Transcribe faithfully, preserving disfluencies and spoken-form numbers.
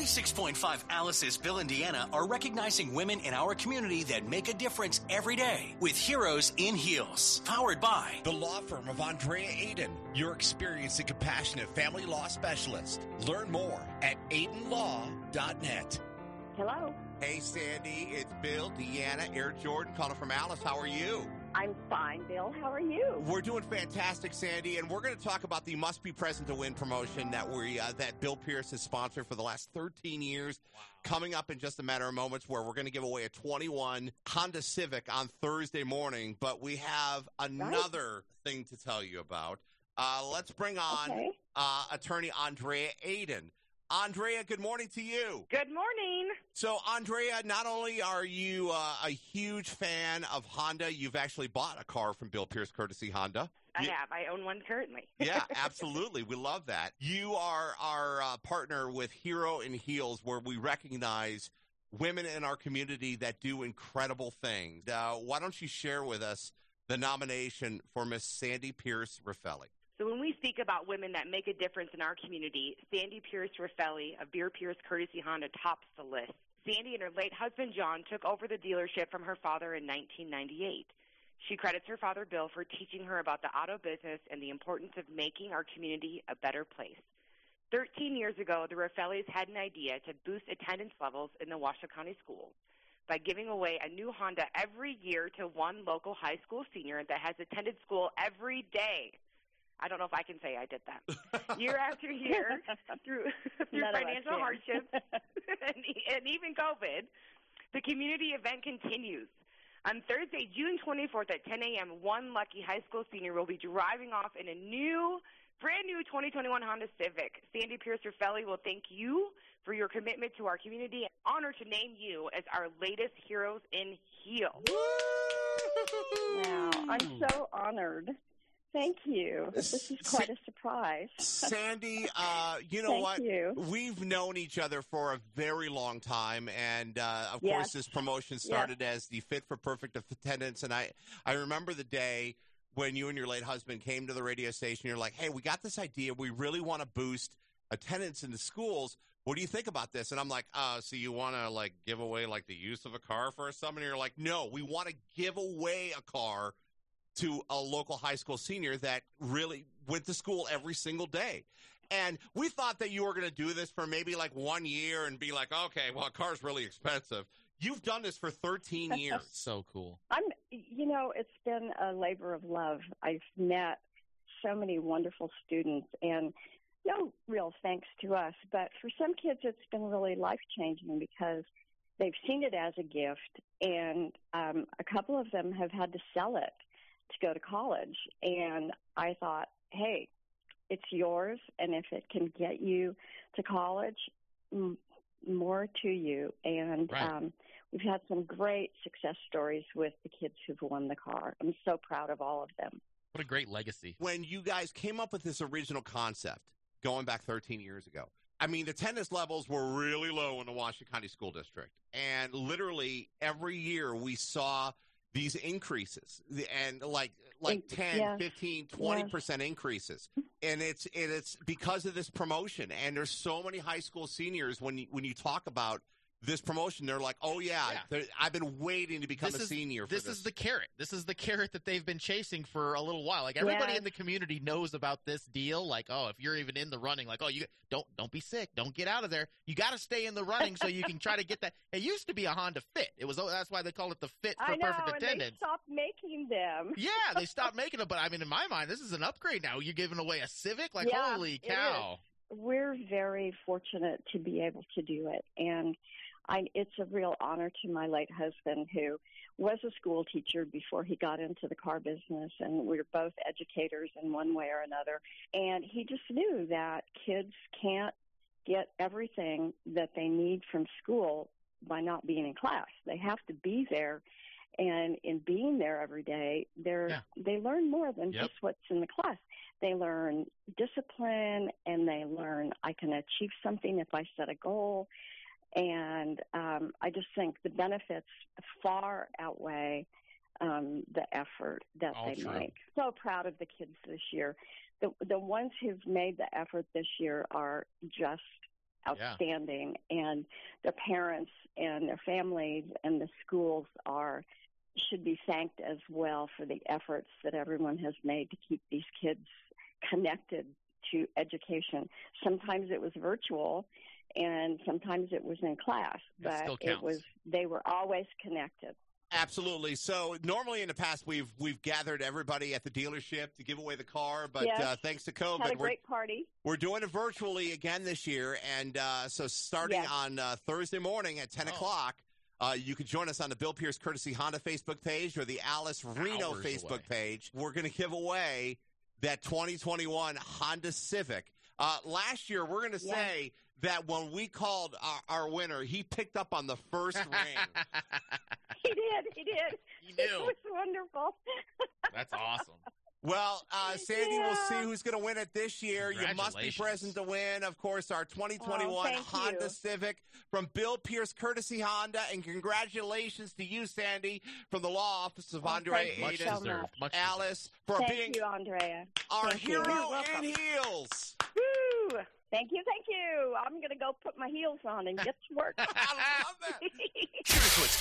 ninety-six point five Alice's Bill, Indiana are recognizing women in our community that make a difference every day with Heroes in Heels. Powered by the law firm of Andrea Aiden, your experienced and compassionate family law specialist. Learn more at aiden law dot net. Hello. Hey, Sandy, it's Bill, Deanna, Air Jordan calling from Alice. How are you? I'm fine, Bill. How are you? We're doing fantastic, Sandy, and we're going to talk about the Must Be Present to Win promotion that we uh, that Bill Pierce has sponsored for the last thirteen years. Wow. Coming up in just a matter of moments, where we're going to give away a twenty-one Honda Civic on Thursday morning. But we have another right. thing to tell you about. Uh, let's bring on okay. uh, attorney Andrea Aiden. Andrea, good morning to you. Good morning. So, Andrea, not only are you uh, a huge fan of Honda, you've actually bought a car from Bill Pierce, courtesy Honda. I you, have. I own one currently. Yeah, absolutely. We love that. You are our uh, partner with Hero in Heels, where we recognize women in our community that do incredible things. Uh, why don't you share with us the nomination for Miss Sandy Pierce Raffelli? So when we speak about women that make a difference in our community, Sandy Pierce Raffelli of Beer Pierce Courtesy Honda tops the list. Sandy and her late husband, John, took over the dealership from her father in nineteen ninety-eight. She credits her father, Bill, for teaching her about the auto business and the importance of making our community a better place. Thirteen years ago, the Raffellis had an idea to boost attendance levels in the Washoe County schools by giving away a new Honda every year to one local high school senior that has attended school every day. I don't know if I can say I did that. Year after year, through through financial hardships and, and even COVID, the community event continues. On Thursday, June twenty-fourth at ten a.m., one lucky high school senior will be driving off in a new, brand new twenty twenty-one Honda Civic. Sandy Pierce Raffelli will thank you for your commitment to our community and honor to name you as our latest Heroes in Heels. Wow, I'm so honored. Thank you. This is quite a surprise. Sandy, uh, you know Thank what? You. We've known each other for a very long time, and, uh, of yes. course, this promotion started yes. as the Fit for Perfect attendance, and I, I remember the day when you and your late husband came to the radio station. You're like, hey, we got this idea. We really want to boost attendance in the schools. What do you think about this? And I'm like, uh, so you want to, like, give away, like, the use of a car for someone? And you're like, no, we want to give away a car to a local high school senior that really went to school every single day. And we thought that you were going to do this for maybe like one year and be like, okay, well, a car's really expensive. You've done this for thirteen years. So cool. I'm, you know, it's been a labor of love. I've met so many wonderful students, and no real thanks to us. But for some kids, it's been really life-changing because they've seen it as a gift, and um, a couple of them have had to sell it to go to college. And I thought, hey, it's yours, and if it can get you to college, m- more to you. And right. um, we've had some great success stories with the kids who've won the car. I'm so proud of all of them. What a great legacy. When you guys came up with this original concept, going back thirteen years ago, I mean, attendance levels were really low in the Washoe County School District. And literally every year we saw these increases, and like like ten, yes. fifteen, twenty percent yes. increases. And it's and it's because of this promotion. And there's so many high school seniors, when you, when you talk about this promotion, they're like, oh, yeah, yeah. I've been waiting to become this a is, senior for this. This is the carrot. This is the carrot that they've been chasing for a little while. Like, everybody yes. in the community knows about this deal. Like, oh, if you're even in the running, like, oh, you don't don't be sick. Don't get out of there. You got to stay in the running so you can try to get that. It used to be a Honda Fit. It was That's why they call it the Fit for I know, Perfect and Attendance. they stopped making them. Yeah, they stopped making them. But, I mean, in my mind, this is an upgrade now. You're giving away a Civic? Like, yeah, holy cow. We're very fortunate to be able to do it. And I, it's a real honor to my late husband, who was a school teacher before he got into the car business, and we were both educators in one way or another. And he just knew that kids can't get everything that they need from school by not being in class. They have to be there, and in being there every day, they're yeah. they learn more than yep. just what's in the class. They learn discipline, and they learn I can achieve something if I set a goal. And um, I just think the benefits far outweigh um, the effort that All they true. make. So proud of the kids this year. The the ones who've made the effort this year are just outstanding. Yeah. And their parents and their families and the schools are should be thanked as well for the efforts that everyone has made to keep these kids connected to education. Sometimes it was virtual, and sometimes it was in class, but it was they were always connected. Absolutely. So normally in the past we've we've gathered everybody at the dealership to give away the car, but yes. uh, thanks to COVID, had a great we're, party. We're doing it virtually again this year, and uh, so starting yes. on uh, Thursday morning at ten oh. o'clock. Uh, you can join us on the Bill Pierce Courtesy Honda Facebook page or the Alice Reno Hours Facebook away. page. We're going to give away that twenty twenty-one Honda Civic. Uh, last year, we're going to yes. say that when we called our, our winner, he picked up on the first ring. He did. He did. He knew. It was wonderful. That's awesome. Well, uh, Sandy, yeah. we'll see who's going to win it this year. You must be present to win, of course, our twenty twenty-one oh, Honda you. Civic from Bill Pierce Courtesy Honda. And congratulations to you, Sandy, from the law office of oh, Andrea much Aiden. deserved. Much Alice, for thank being you, Andrea. our thank hero in heels. Woo! Thank you, thank you. I'm going to go put my heels on and get to work. I love it. Here's what's